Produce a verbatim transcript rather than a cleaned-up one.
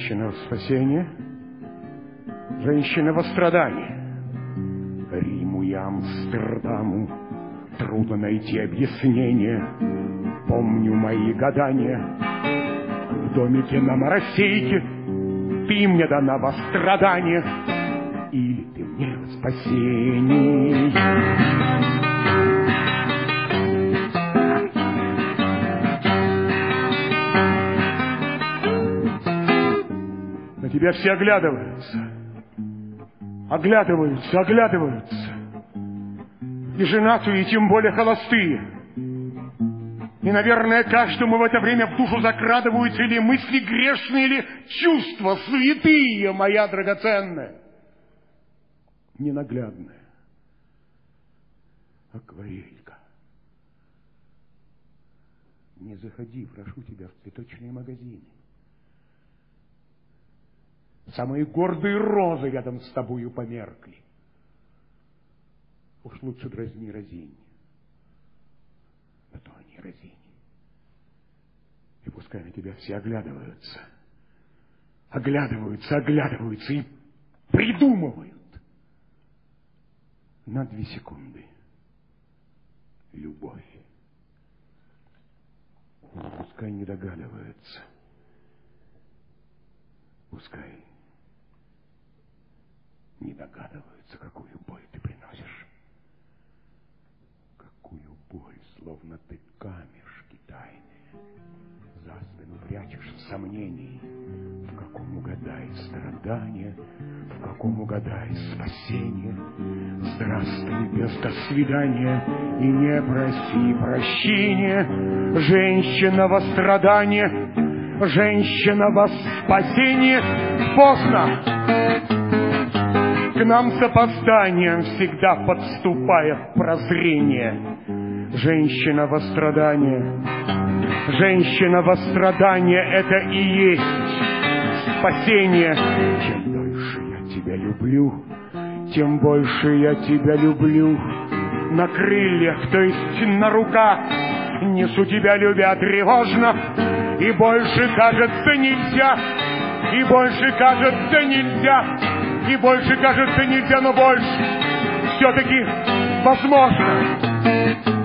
Женщина в спасение, женщина во страдание. Риму и Амстердаму трудно найти объяснение. Помню мои гадания в домике на Моросейке. Ты мне дана во страдание, или ты мне во спасение. На тебя все оглядываются, оглядываются, оглядываются. И женатые, и тем более холостые. И, наверное, каждому в это время в душу закрадываются или мысли грешные, или чувства святые, моя драгоценная, ненаглядная акварелька. Не заходи, прошу тебя, в цветочные магазины. Самые гордые розы рядом с тобою померкли. Уж лучше дразни разинь. А то они разини. И пускай на тебя все оглядываются. Оглядываются, оглядываются и придумывают. На две секунды. Любовь. Пускай не догадываются. Пускай не догадываются, какую боль ты приносишь. Какую боль, словно ты камешки тайные за спину прячешь в сомнении. В каком угадай страдание, в каком угадай спасение. Здравствуй, без до свидания, и не проси прощения. Женщина во страдание, женщина во спасение. Поздно! К нам с опозданием всегда подступает прозрение. Женщина во страдание, женщина во страдание — это и есть спасение. Чем дольше я тебя люблю, тем больше я тебя люблю. На крыльях, то есть на руках, несу тебя, любя, тревожно. И больше, кажется, нельзя, и больше, кажется, нельзя. И больше, кажется, нельзя, но больше все-таки возможно.